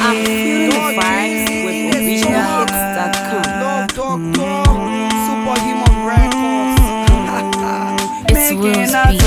I'm feeling the vibes with originalhits.com. Love Doctor, Superhuman Records. It's Will's beat.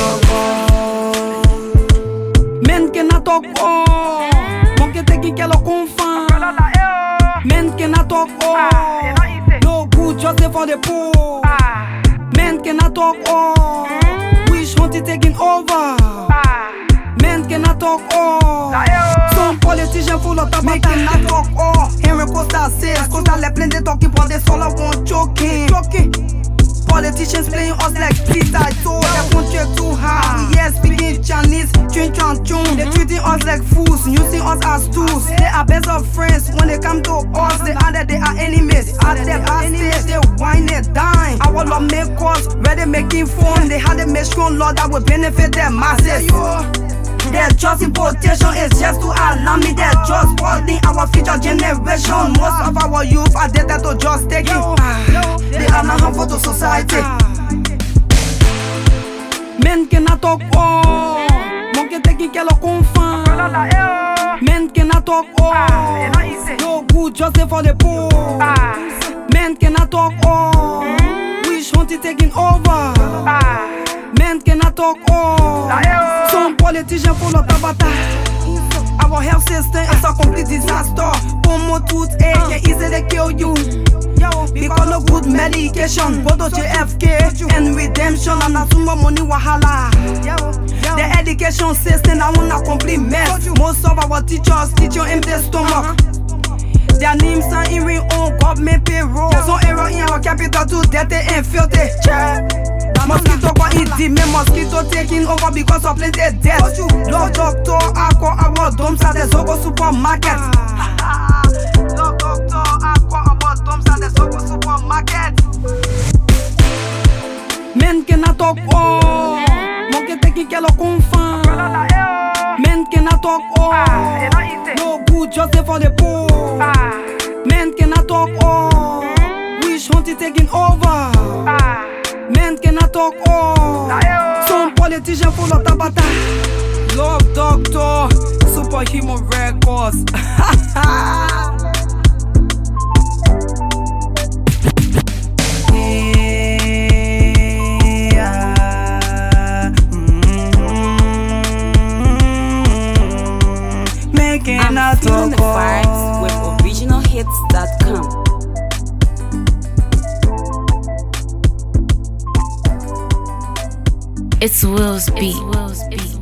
Men que na toko, mon que te que lo confan. Men que na toko, no good just for the poor. Men que na toko, wish want it taking over. Men que na toko, some politicians full of tabata. Men que na toko, Henry Costa says, Costa le plein de talking for the solo one choking. Politicians playing us like street I told their country too hard. Yes, speaking Chinese, chun. They treating us like fools, using us as tools. They are best of friends when they come to us. They are that they are enemies. At them stage, they whine and dine. Our law make us ready making fun. They had a make strong law that will benefit their masses. Their just importation is just to allow me. They're just spoiling our future generation. Most of our youth are addicted to just taking. They are not harmful to society. Men que na toko, mon que te que lo confan. Men que na toko, no good just for the poor. Men que na toko, wish want it taking over. Men que na toko, some politicians full of tabata. Our health system is a complete disaster. Como toothache can easily kill you. Because no good medication, go to JFK and redemption and a too much money wahala. The education system I want a complete mess. Most of our teachers teach you empty stomach. Their names are in we own government payroll. Some error in our capital too dirty and filthy. Mosquito go eat the me mosquito taking over because of plenty death. Love Doctor, Aqua, our dumps at the Zogo supermarket. Love Doctor, Aqua, our dumps at the Zogo supermarket. Men que na toko, mon que te que lo confan. Men que na toko, no good just for the poor. Men que na toko, wish want it taking over. Men que na toko, some politicians full of tabata. Love Doctor, Superhuman Records. I'm feeling the vibes with originalhits.com. It's Will's beat.